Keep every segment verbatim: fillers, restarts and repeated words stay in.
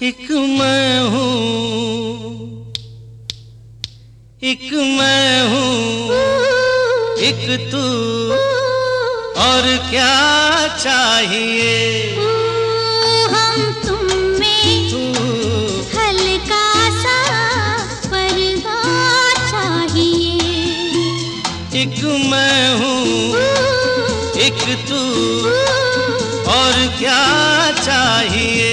एक मैं हूँ, एक मैं हूँ, एक तू, और क्या चाहिए। हम तुम में तू हल्का सा पर्दा चाहिए। एक मैं हूँ, एक तू, और क्या चाहिए।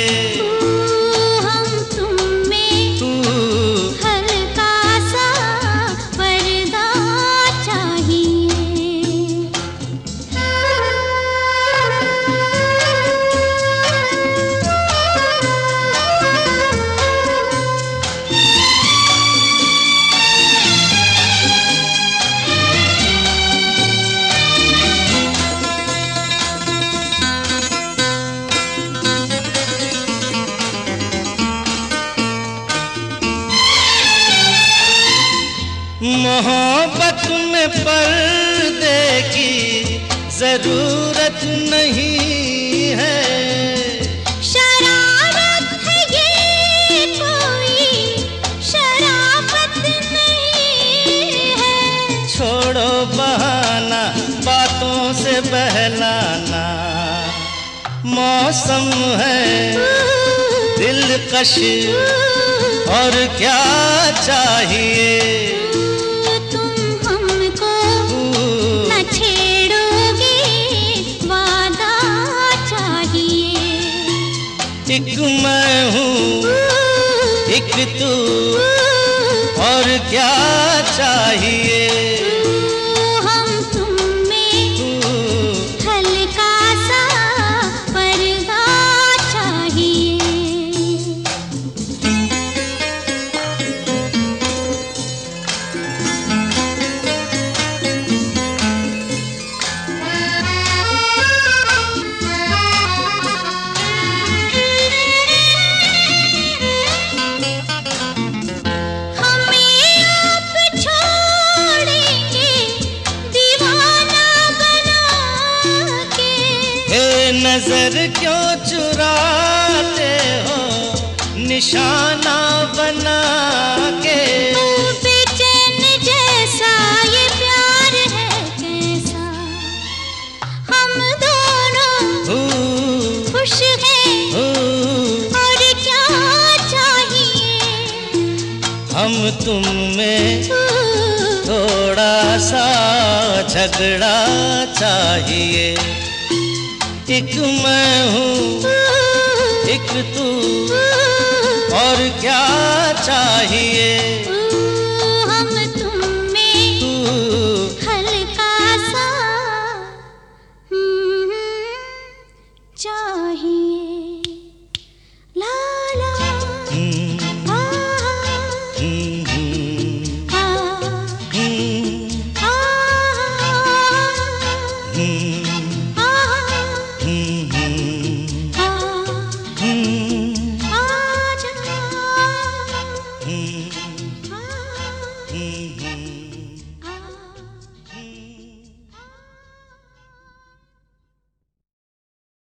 मोहब्बत में पर्दे की जरूरत नहीं है। शरारत है ये कोई शराफत नहीं है। छोड़ो बहाना बातों से बहलाना, मौसम है दिलकश, और क्या चाहिए। एक मैं हूँ, एक तू, और क्या चाहिए। हम तुम में हल्का सा पर्दा चाहिए। नजर क्यों चुराते हो निशाना बना के। बेचैन जैसा ये प्यार है कैसा, हम दोनों खुश हैं, और क्या चाहिए। हम तुम में थोड़ा सा झगड़ा चाहिए। एक मैं हूँ, एक तू, और क्या चाहिए। हम तुम में हल्का सा चाहिए। ला ला आ, Mm-hmm.